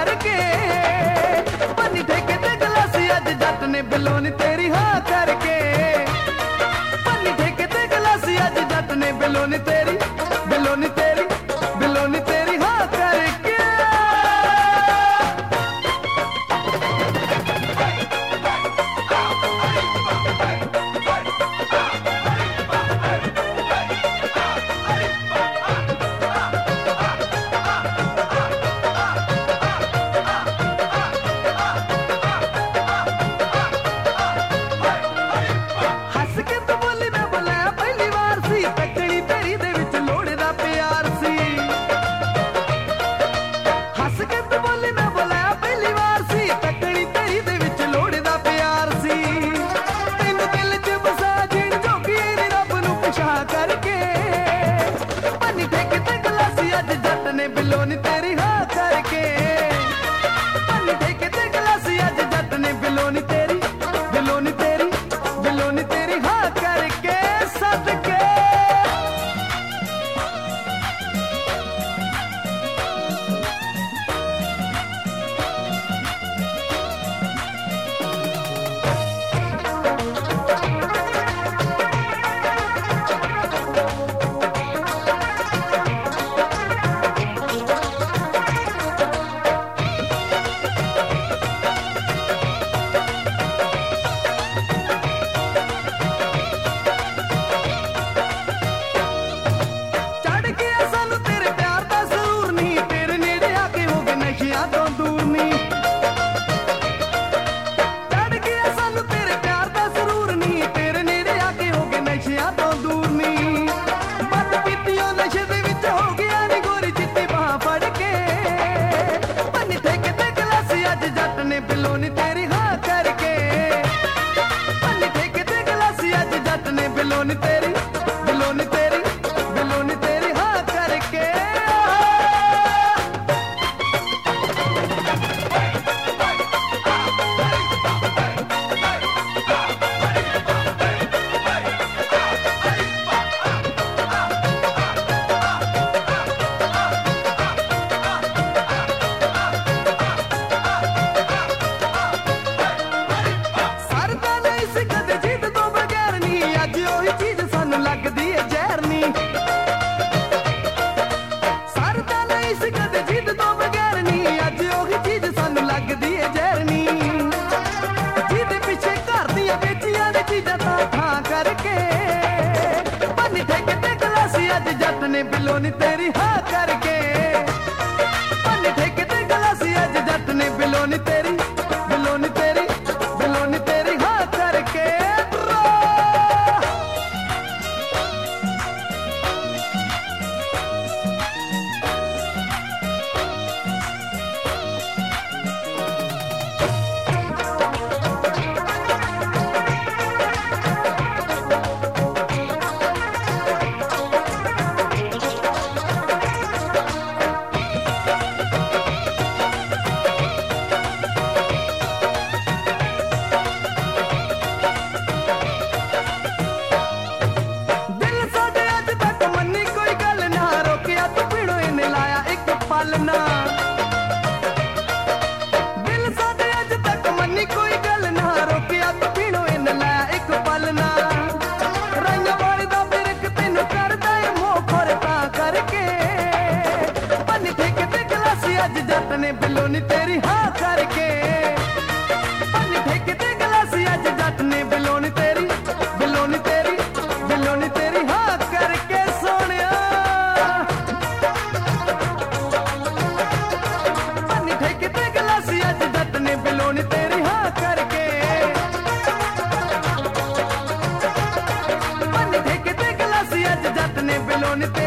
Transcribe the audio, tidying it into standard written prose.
करके पानी ठेके ते गलासी अज जट ने बिलो नी तेरी हाँ करके पानी ठेके ते गलासी अज जट ने बिलो नी तेरी बिलो नी तेरी बिलो नी तेरी हाँ करके बिलो नी तेरी हाँ करके पानी ठेके ते गलासी अज जट ने बिलो नी तेरी बिलो नी तेरी बिलो नी तेरी हाँ करके सदके बिलो नी तेरी हाँ करके पानी ठेके ते गलासी अज जट ने बिलो नी तेरी बिलो नी तेरी बिलो नी तेरी हाँ करके जट ने बिलो नी तेरी हाँ करके पानी ठेके ते गलासी अज जट ने बिलो नी तेरी बिलो नी तेरी बिलो नी तेरी हाँ करके पालना दिल साडे अज तक मन्नी कोई गल ना रोकिया तू पीणो इन लै एक पालना राइया वाली दा बिरक तैनू करदा ए मोह खोरता करके पानी ठेके ते गलासी अज जट ने बिलो नी तेरी हाँ करके पानी ठेके ते गलासी अज जट ने बिलो नी तेरी बिलो नी तेरी बिलो नी तेरी हाँ करके सोनिया बिलो नी तेरी हाँ करके पानी ठेके ते गलासी अज जट ने बिलो नी